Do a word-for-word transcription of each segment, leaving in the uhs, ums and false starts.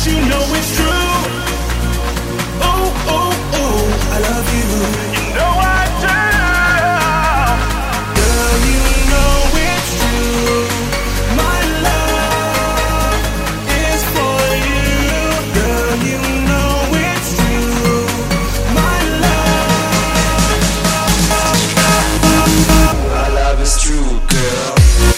Yes, you know it's true. Oh, oh, oh, I love you. You know I do. Girl, you know it's true. My love is for you. Girl, you know it's true. My love, My love is true, girl.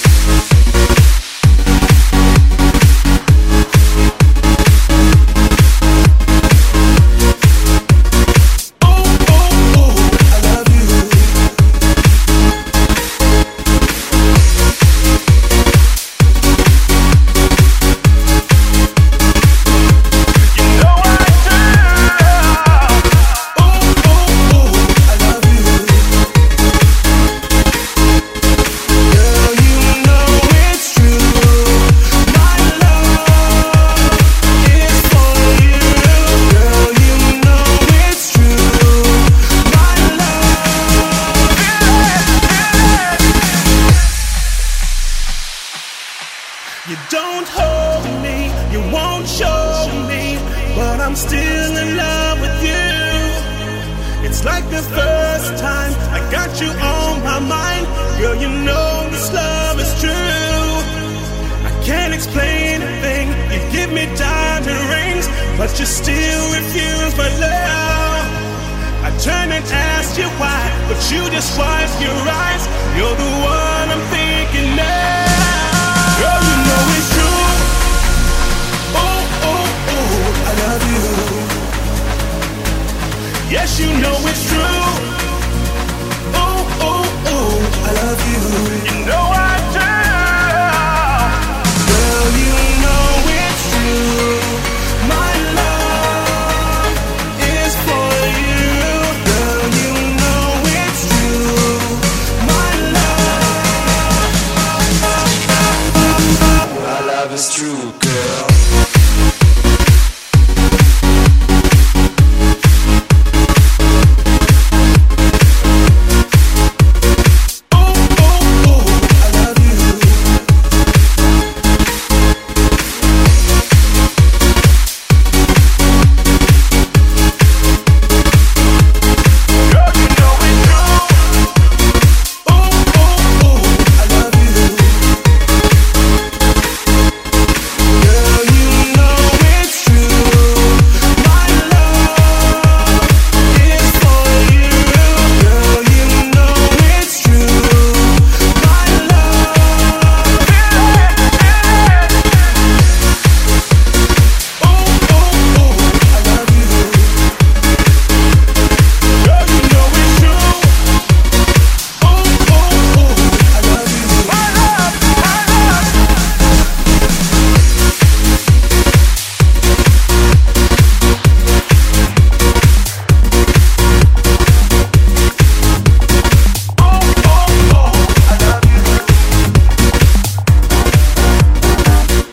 you don't hold me, you won't show me, but I'm still in love with you. It's like the first time I got you on my mind. Girl, you know this love is true. I can't explain a thing. You give me diamond rings, but you still refuse my love. I turn and ask you why, but you just wipe your eyes. You're the one I'm thinking of. Girl, you know it's true. Oh, oh, oh, I love you. Yes, you know it's true.